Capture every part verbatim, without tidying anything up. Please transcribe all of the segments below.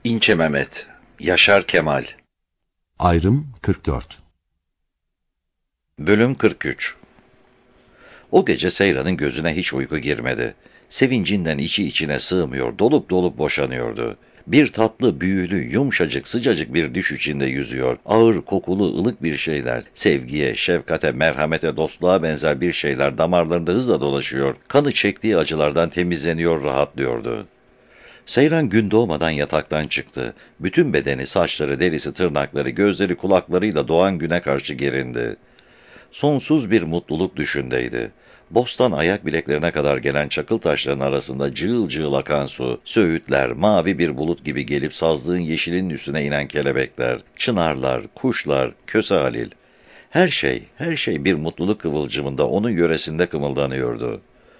İnce Mehmet, Yaşar Kemal. Ayrım kırk dört. Bölüm kırk üç. O gece Seyran'ın gözüne hiç uyku girmedi. Sevincinden içi içine sığmıyor, dolup dolup boşanıyordu. Bir tatlı, büyülü, yumuşacık, sıcacık bir düş içinde yüzüyor. Ağır, kokulu, ılık bir şeyler, sevgiye, şefkate, merhamete, dostluğa benzer bir şeyler damarlarında hızla dolaşıyor. Kanı çektiği acılardan temizleniyor, rahatlıyordu. Seyran gün doğmadan yataktan çıktı. Bütün bedeni, saçları, derisi, tırnakları, gözleri, kulaklarıyla doğan güne karşı gerindi. Sonsuz bir mutluluk düşündeydi. Bostan ayak bileklerine kadar gelen çakıl taşların arasında cığıl cığıl akan su, söğütler, mavi bir bulut gibi gelip sazlığın yeşilin üstüne inen kelebekler, çınarlar, kuşlar, Köse Halil. Her şey, her şey bir mutluluk kıvılcımında onun yöresinde kımıldanıyordu.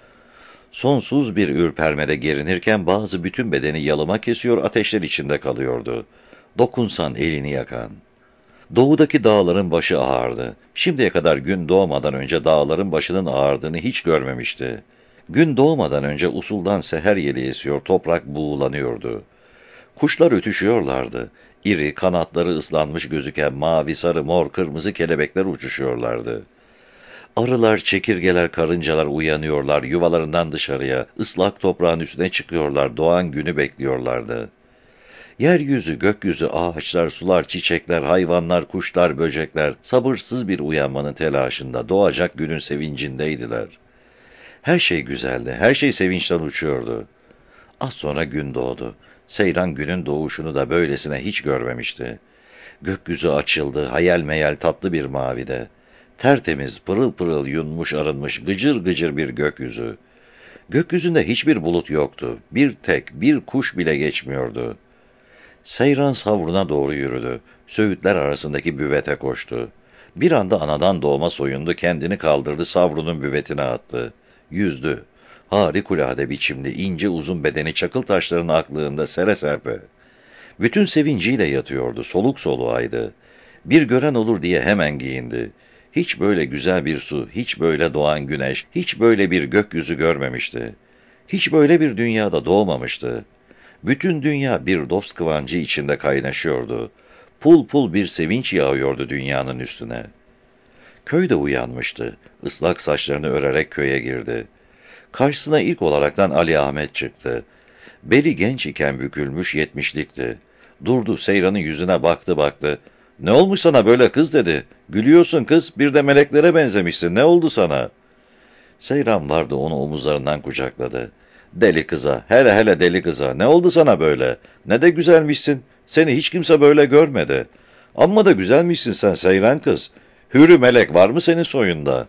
Sonsuz bir ürpermede gerinirken bazı bütün bedeni yalıma kesiyor, ateşler içinde kalıyordu. Dokunsan elini yakan. Doğudaki dağların başı ağardı. Şimdiye kadar gün doğmadan önce dağların başının ağardığını hiç görmemişti. Gün doğmadan önce usuldan seher yeli esiyor, toprak buğulanıyordu. Kuşlar ötüşüyorlardı. İri, kanatları ıslanmış gözüken mavi, sarı, mor, kırmızı kelebekler uçuşuyorlardı. Arılar, çekirgeler, karıncalar uyanıyorlar, yuvalarından dışarıya, ıslak toprağın üstüne çıkıyorlar, doğan günü bekliyorlardı. Yeryüzü, gökyüzü, ağaçlar, sular, çiçekler, hayvanlar, kuşlar, böcekler, sabırsız bir uyanmanın telaşında, doğacak günün sevincindeydiler. Her şey güzeldi, her şey sevinçten uçuyordu. Az sonra gün doğdu. Seyran günün doğuşunu da böylesine hiç görmemişti. Gökyüzü açıldı, hayal meyal tatlı bir mavide. Tertemiz, pırıl pırıl yunmuş arınmış, gıcır gıcır bir gökyüzü. Gökyüzünde hiçbir bulut yoktu. Bir tek, bir kuş bile geçmiyordu. Seyran savruna doğru yürüdü. Söğütler arasındaki büvete koştu. Bir anda anadan doğma soyundu, kendini kaldırdı, savrunun büvetine attı. Yüzdü. Harikulade biçimli, ince uzun bedeni çakıl taşların aklığında sere serpe. Bütün sevinciyle yatıyordu, soluk soluğaydı. Bir gören olur diye hemen giyindi. Hiç böyle güzel bir su, hiç böyle doğan güneş, hiç böyle bir gökyüzü görmemişti. Hiç böyle bir dünyada doğmamıştı. Bütün dünya bir dost kıvancı içinde kaynaşıyordu. Pul pul bir sevinç yağıyordu dünyanın üstüne. Köy de uyanmıştı. Islak saçlarını örerek köye girdi. Karşısına ilk olaraktan Ali Ahmet çıktı. Beli genç iken bükülmüş, yetmişlikti. Durdu, Seyran'ın yüzüne baktı baktı. "Ne olmuş sana böyle kız?" dedi. "Gülüyorsun kız, bir de meleklere benzemişsin. Ne oldu sana?" Seyran vardı, onu omuzlarından kucakladı. "Deli kıza, hele hele deli kıza, ne oldu sana böyle? Ne de güzelmişsin, seni hiç kimse böyle görmedi. Amma da güzelmişsin sen Seyran kız. Hürü melek var mı senin soyunda?"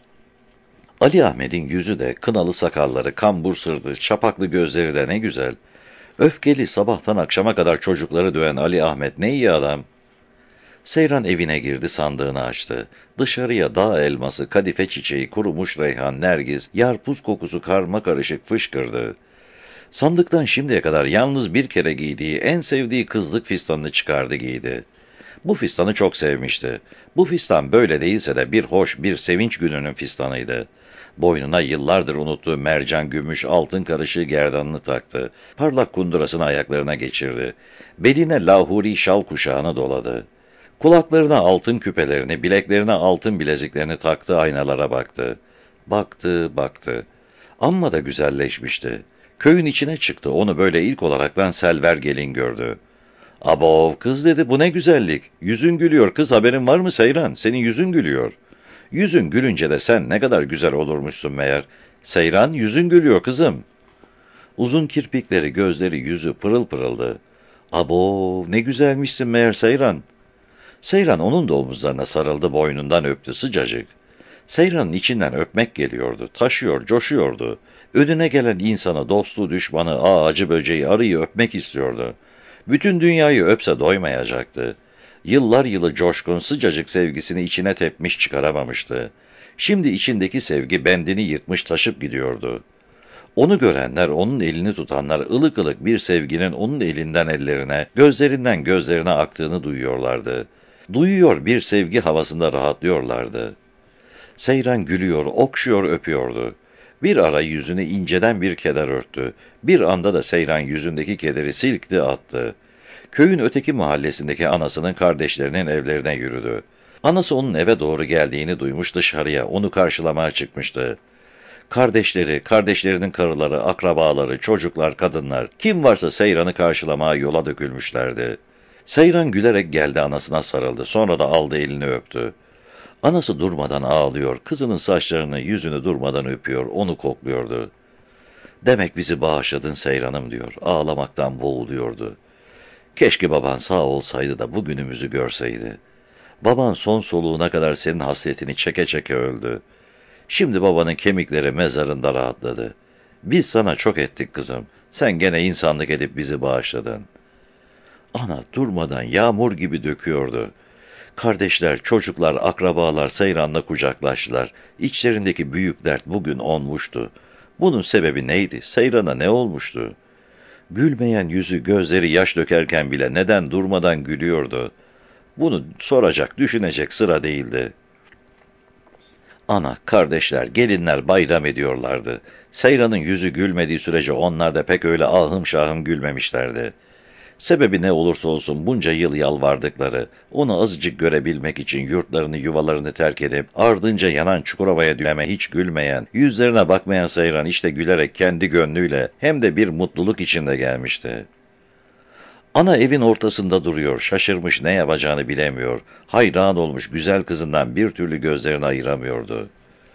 Ali Ahmet'in yüzü de, kınalı sakalları, kambur sırtı, çapaklı gözleri de ne güzel. Öfkeli, sabahtan akşama kadar çocukları döven Ali Ahmet ne iyi adam. Seyran evine girdi, sandığını açtı. Dışarıya dağ elması, kadife çiçeği, kurumuş reyhan, nergis, yarpuz kokusu karma karışık fışkırdı. Sandıktan şimdiye kadar yalnız bir kere giydiği, en sevdiği kızlık fistanını çıkardı giydi. Bu fistanı çok sevmişti. Bu fistan böyle değilse de bir hoş, bir sevinç gününün fistanıydı. Boynuna yıllardır unuttuğu mercan, gümüş, altın karışığı gerdanını taktı. Parlak kundurasını ayaklarına geçirdi. Beline lahuri şal kuşağını doladı. Kulaklarına altın küpelerini, bileklerine altın bileziklerini taktı, aynalara baktı. Baktı, baktı. Amma da güzelleşmişti. Köyün içine çıktı, onu böyle ilk olaraktan Selver gelin gördü. "Abov kız," dedi, "bu ne güzellik. Yüzün gülüyor kız, haberin var mı Seyran? Senin yüzün gülüyor." "Yüzün gülünce de sen ne kadar güzel olurmuşsun meğer. Seyran, yüzün gülüyor kızım." Uzun kirpikleri, gözleri, yüzü pırıl pırıldı. "Abov, ne güzelmişsin meğer Seyran." Seyran onun da omuzlarına sarıldı, boynundan öptü sıcacık. Seyran'ın içinden öpmek geliyordu, taşıyor, coşuyordu. Önüne gelen insanı, dostu, düşmanı, ağacı, böceği, arıyı öpmek istiyordu. Bütün dünyayı öpse doymayacaktı. Yıllar yılı coşkun, sıcacık sevgisini içine tepmiş çıkaramamıştı. Şimdi içindeki sevgi bendini yıkmış taşıp gidiyordu. Onu görenler, onun elini tutanlar ılık ılık bir sevginin onun elinden ellerine, gözlerinden gözlerine aktığını duyuyorlardı. Duyuyor, bir sevgi havasında rahatlıyorlardı. Seyran gülüyor, okşuyor, öpüyordu. Bir ara yüzünü inceden bir keder örttü. Bir anda da Seyran yüzündeki kederi silkti attı. Köyün öteki mahallesindeki anasının kardeşlerinin evlerine yürüdü. Anası onun eve doğru geldiğini duymuş, dışarıya onu karşılamaya çıkmıştı. Kardeşleri, kardeşlerinin karıları, akrabaları, çocuklar, kadınlar, kim varsa Seyran'ı karşılamaya yola dökülmüşlerdi. Seyran gülerek geldi, anasına sarıldı, sonra da aldı elini öptü. Anası durmadan ağlıyor, kızının saçlarını, yüzünü durmadan öpüyor, onu kokluyordu. Demek bizi bağışladın Seyran'ım diyor, ağlamaktan boğuluyordu. Keşke baban sağ olsaydı da bugünümüzü görseydi. Baban son soluğuna kadar senin hasretini çeke çeke öldü. Şimdi babanın kemikleri mezarında rahatladı. Biz sana çok ettik kızım. Sen gene insanlık edip bizi bağışladın. Ana durmadan yağmur gibi döküyordu. Kardeşler, çocuklar, akrabalar Seyran'la kucaklaştılar. İçlerindeki büyük dert bugün onmuştu. Bunun sebebi neydi? Seyran'a ne olmuştu? Gülmeyen yüzü, gözleri yaş dökerken bile neden durmadan gülüyordu? Bunu soracak, düşünecek sıra değildi. Ana, kardeşler, gelinler bayram ediyorlardı. Seyran'ın yüzü gülmediği sürece onlar da pek öyle ahım şahım gülmemişlerdi. Sebebi ne olursa olsun bunca yıl yalvardıkları, onu azıcık görebilmek için yurtlarını, yuvalarını terk edip, ardınca yanan Çukurova'ya döneme hiç gülmeyen, yüzlerine bakmayan Seyran işte gülerek kendi gönlüyle hem de bir mutluluk içinde gelmişti. Ana evin ortasında duruyor, şaşırmış, ne yapacağını bilemiyor, hayran olmuş güzel kızından bir türlü gözlerini ayıramıyordu.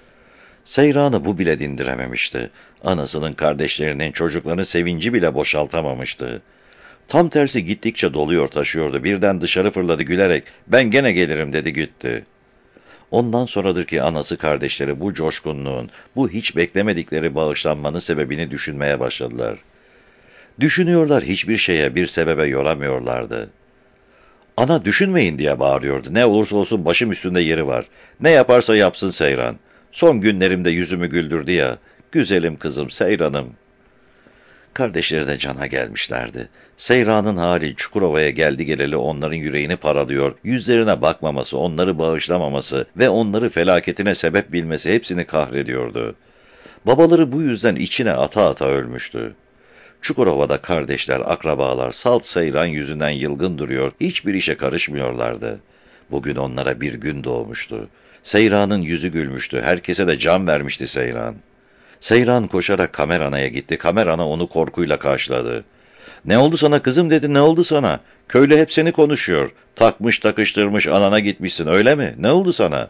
Seyran'ı bu bile dindirememişti. Anasının, kardeşlerinin, çocuklarının sevinci bile boşaltamamıştı. Tam tersi gittikçe doluyor, taşıyordu. Birden dışarı fırladı gülerek, ben gene gelirim dedi, gitti. Ondan sonradır ki anası, kardeşleri bu coşkunluğun, bu hiç beklemedikleri bağışlanmanın sebebini düşünmeye başladılar. Düşünüyorlar, hiçbir şeye, bir sebebe yoramıyorlardı. Ana düşünmeyin diye bağırıyordu. Ne olursa olsun başım üstünde yeri var. Ne yaparsa yapsın Seyran. Son günlerimde yüzümü güldürdü ya. Güzelim kızım Seyran'ım. Kardeşleri de cana gelmişlerdi. Seyran'ın hali Çukurova'ya geldi geleli onların yüreğini paralıyor, yüzlerine bakmaması, onları bağışlamaması ve onları felaketine sebep bilmesi hepsini kahrediyordu. Babaları bu yüzden içine ata ata ölmüştü. Çukurova'da kardeşler, akrabalar salt Seyran yüzünden yılgın duruyor, hiçbir işe karışmıyorlardı. Bugün onlara bir gün doğmuştu. Seyran'ın yüzü gülmüştü, herkese de can vermişti Seyran. Seyran koşarak Kamerana'ya gitti, Kamerana onu korkuyla karşıladı. ''Ne oldu sana kızım?'' dedi, ''ne oldu sana? Köylü hep seni konuşuyor, takmış takıştırmış anana gitmişsin öyle mi? Ne oldu sana?''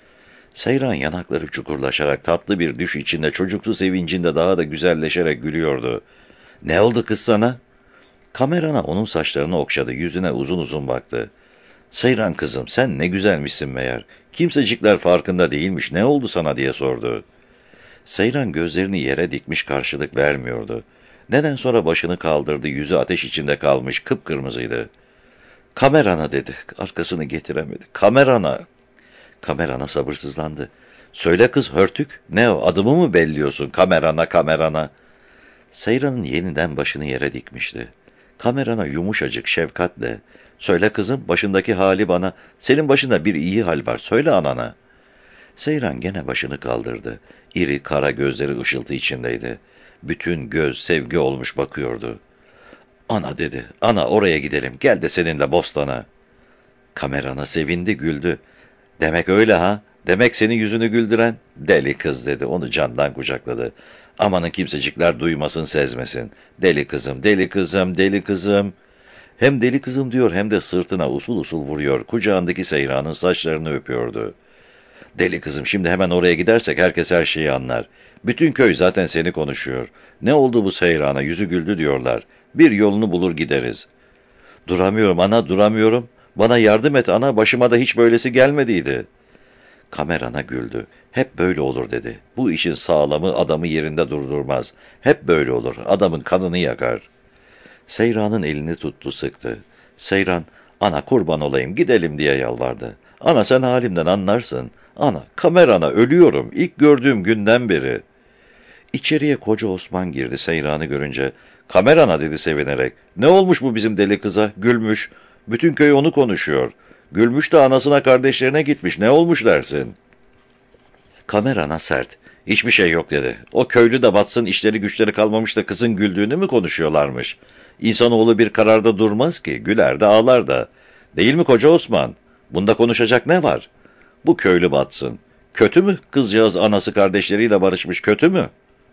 Seyran yanakları çukurlaşarak tatlı bir düş içinde, çocuksu sevincinde daha da güzelleşerek gülüyordu. ''Ne oldu kız sana?'' Kamerana onun saçlarını okşadı, yüzüne uzun uzun baktı. ''Seyran kızım, sen ne güzelmişsin meğer. Kimsecikler farkında değilmiş, ne oldu sana?'' diye sordu. Seyran gözlerini yere dikmiş, karşılık vermiyordu. Neden sonra başını kaldırdı, yüzü ateş içinde kalmış, kıpkırmızıydı. ''Kamerana'' dedi, arkasını getiremedi. ''Kamerana'' Kamerana sabırsızlandı. ''Söyle kız hörtük, ne o, adımı mı belliyorsun? Kamerana, Kamerana.'' Seyran'ın yeniden başını yere dikmişti. Kamerana yumuşacık, şefkatle, ''Söyle kızım, başındaki hali bana, senin başında bir iyi hal var, söyle anana.'' Seyran gene başını kaldırdı. İri, kara gözleri ışıltı içindeydi. Bütün göz sevgi olmuş bakıyordu. ''Ana'' dedi, ''ana oraya gidelim, gel de seninle bostana.'' Kamerana sevindi, güldü. ''Demek öyle ha, demek senin yüzünü güldüren?'' ''Deli kız'' dedi, onu candan kucakladı. ''Amanın kimsecikler duymasın, sezmesin. Deli kızım, deli kızım, deli kızım.'' Hem deli kızım diyor hem de sırtına usul usul vuruyor, kucağındaki Seyran'ın saçlarını öpüyordu. ''Deli kızım, şimdi hemen oraya gidersek herkes her şeyi anlar. Bütün köy zaten seni konuşuyor. Ne oldu bu Seyran'a, yüzü güldü diyorlar. Bir yolunu bulur gideriz.'' ''Duramıyorum ana, duramıyorum. Bana yardım et ana, başıma da hiç böylesi gelmediydi.'' Kamerana güldü. ''Hep böyle olur'' dedi. ''Bu işin sağlamı adamı yerinde durdurmaz. Hep böyle olur, adamın kanını yakar.'' Seyran'ın elini tuttu, sıktı. Seyran, ''Ana kurban olayım, gidelim'' diye yalvardı. ''Ana sen halimden anlarsın. Ana, Kamerana ölüyorum, ilk gördüğüm günden beri.'' İçeriye koca Osman girdi Seyran'ı görünce. ''Kamerana'' dedi sevinerek. ''Ne olmuş bu bizim deli kıza? Gülmüş. Bütün köy onu konuşuyor. Gülmüş de anasına, kardeşlerine gitmiş. Ne olmuş dersin?'' Kamerana sert. ''Hiçbir şey yok'' dedi. ''O köylü de batsın, işleri güçleri kalmamış da kızın güldüğünü mü konuşuyorlarmış? İnsanoğlu bir kararda durmaz ki, güler de ağlar da. Değil mi koca Osman? Bunda konuşacak ne var? Bu köylü batsın. Kötü mü? Kızcağız anası kardeşleriyle barışmış, kötü mü?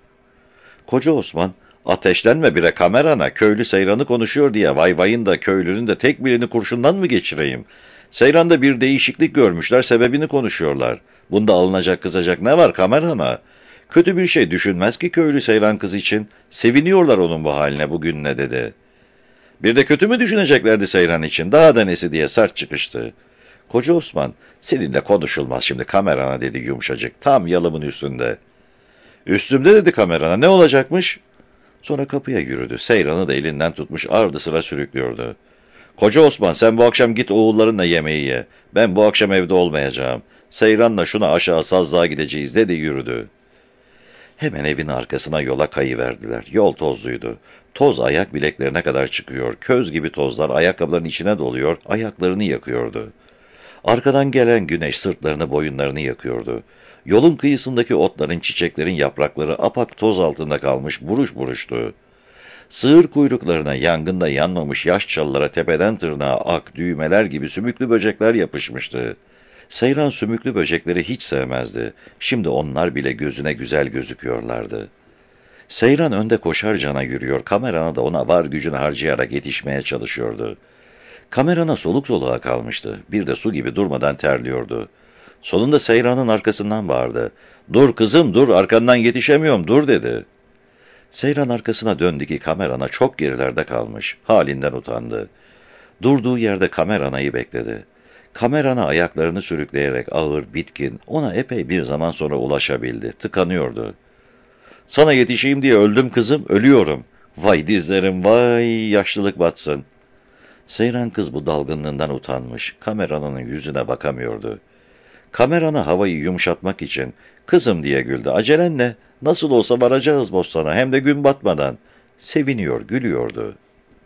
Koca Osman, ateşlenme bire kamerana, köylü Seyran'ı konuşuyor diye vay vayın da köylünün de tek birini kurşundan mı geçireyim? Seyran'da bir değişiklik görmüşler, sebebini konuşuyorlar. Bunda alınacak kızacak ne var kamerana? Kötü bir şey düşünmez ki köylü Seyran kız için. Seviniyorlar onun bu haline, bugününe dedi. Bir de kötü mü düşüneceklerdi Seyran için? Daha da nesi diye sert çıkıştı. Koca Osman, seninle konuşulmaz şimdi kamerana dedi yumuşacık, tam yalımın üstünde. Üstümde dedi kamerana, ne olacakmış? Sonra kapıya yürüdü. Seyran'ı da elinden tutmuş ardı sıra sürüklüyordu. Koca Osman, sen bu akşam git oğullarınla yemeği ye. Ben bu akşam evde olmayacağım. Seyran'la şuna aşağı sazlığa gideceğiz dedi yürüdü. Hemen evin arkasına yola kayıverdiler. Yol tozluydu. Toz ayak bileklerine kadar çıkıyor. Köz gibi tozlar ayakkabıların içine doluyor, ayaklarını yakıyordu. Arkadan gelen güneş sırtlarını, boyunlarını yakıyordu. Yolun kıyısındaki otların, çiçeklerin yaprakları apak toz altında kalmış, buruş buruştu. Sığır kuyruklarına, yangında yanmamış yaş çalılara tepeden tırnağa ak, düğmeler gibi sümüklü böcekler yapışmıştı. Seyran sümüklü böcekleri hiç sevmezdi. Şimdi onlar bile gözüne güzel gözüküyorlardı. Seyran önde koşarcana yürüyor, kamerana da ona var gücünü harcayarak yetişmeye çalışıyordu. Kamerana soluk soluğa kalmıştı. Bir de su gibi durmadan terliyordu. Sonunda Seyran'ın arkasından bağırdı. "Dur kızım dur, arkandan yetişemiyorum, dur" dedi. Seyran arkasına döndü ki kamerana çok gerilerde kalmış. Halinden utandı. Durduğu yerde kameranayı bekledi. Kamerana ayaklarını sürükleyerek ağır, bitkin, ona epey bir zaman sonra ulaşabildi. Tıkanıyordu. "Sana yetişeyim diye öldüm kızım, ölüyorum. Vay dizlerim, vay yaşlılık batsın." Seyran kız bu dalgınlığından utanmış, kameranın yüzüne bakamıyordu. Kamerana havayı yumuşatmak için, "Kızım" diye güldü. "Acelen ne? Nasıl olsa varacağız bostana, hem de gün batmadan." Seviniyor, gülüyordu.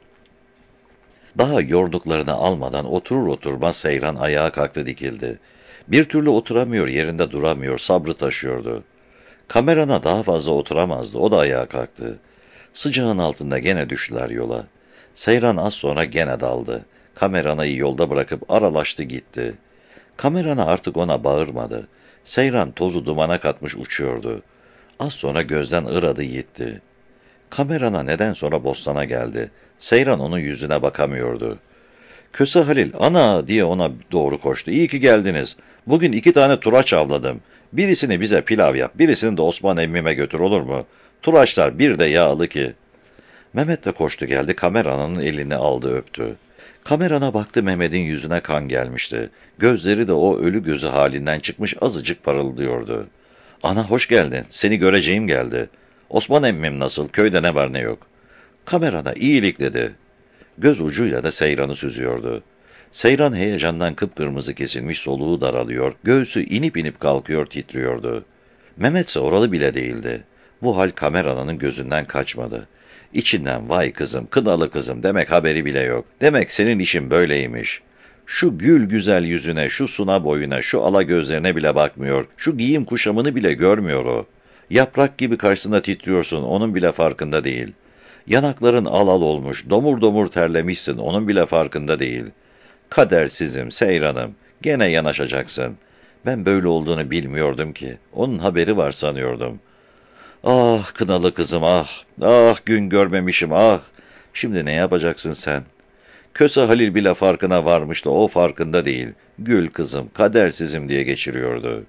Daha yorduklarını almadan oturur oturmaz Seyran ayağa kalktı, dikildi. Bir türlü oturamıyor, yerinde duramıyor, sabrı taşıyordu. Kamerana daha fazla oturamazdı, o da ayağa kalktı. Sıcağın altında gene düştüler yola. Seyran az sonra gene daldı. Kameranayı yolda bırakıp aralaştı gitti. Kamerana artık ona bağırmadı. Seyran tozu dumana katmış uçuyordu. Az sonra gözden ıradı gitti. Kamerana neden sonra bostana geldi. Seyran onun yüzüne bakamıyordu. "Köse Halil, ana" diye ona doğru koştu. "İyi ki geldiniz. Bugün iki tane turaç avladım. Birisini bize pilav yap, birisini de Osman emmime götür, olur mu? Turaçlar bir de yağlı ki." Mehmet de koştu geldi, kameranın elini aldı öptü. Kamerana baktı, Mehmet'in yüzüne kan gelmişti. Gözleri de o ölü gözü halinden çıkmış, azıcık parıldıyordu. "Ana hoş geldin, seni göreceğim geldi. Osman emmim nasıl, köyde ne var ne yok?" Kamerana iyilik dedi. Göz ucuyla da Seyran'ı süzüyordu. Seyran heyecandan kıpkırmızı kesilmiş, soluğu daralıyor, göğsü inip inip kalkıyor, titriyordu. Mehmet ise oralı bile değildi. Bu hal kameranın gözünden kaçmadı. İçinden "Vay kızım, kınalı kızım, demek haberi bile yok. Demek senin işin böyleymiş. Şu gül güzel yüzüne, şu suna boyuna, şu ala gözlerine bile bakmıyor, şu giyim kuşamını bile görmüyor o. Yaprak gibi karşısında titriyorsun, onun bile farkında değil. Yanakların al al olmuş, domur domur terlemişsin, onun bile farkında değil. Kadersizim, Seyran'ım, gene yanaşacaksın. Ben böyle olduğunu bilmiyordum ki, onun haberi var sanıyordum. Ah kınalı kızım, ah, ah gün görmemişim, ah. Şimdi ne yapacaksın sen? Köse Halil bile farkına varmış da o farkında değil. Gül kızım, kadersizim diye geçiriyordu.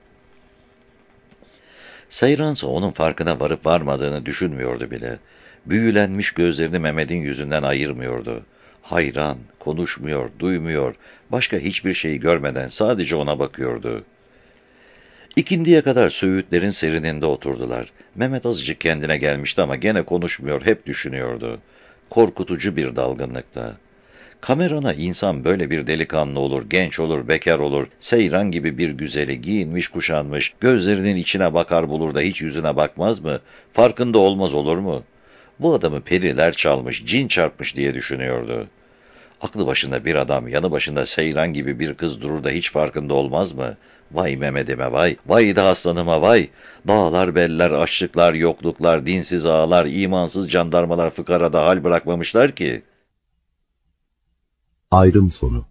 Seyransa onun farkına varıp varmadığını düşünmüyordu bile. Büyülenmiş gözlerini Mehmet'in yüzünden ayırmıyordu. Hayran, konuşmuyor, duymuyor, başka hiçbir şeyi görmeden sadece ona bakıyordu. İkindiye kadar söğütlerin serininde oturdular. Mehmet azıcık kendine gelmişti ama gene konuşmuyor, hep düşünüyordu. Korkutucu bir dalgınlıkta. Kamerana insan böyle bir delikanlı olur, genç olur, bekar olur, Seyran gibi bir güzeli, giyinmiş kuşanmış, gözlerinin içine bakar bulur da hiç yüzüne bakmaz mı? Farkında olmaz olur mu? Bu adamı periler çalmış, cin çarpmış diye düşünüyordu. Aklı başında bir adam, yanı başında Seyran gibi bir kız durur da hiç farkında olmaz mı? Vay Mehmet'ime vay, vay da aslanıma vay. Dağlar, beller, açlıklar, yokluklar, dinsiz ağalar, imansız jandarmalar fıkarada hal bırakmamışlar ki. Ayrım sonu.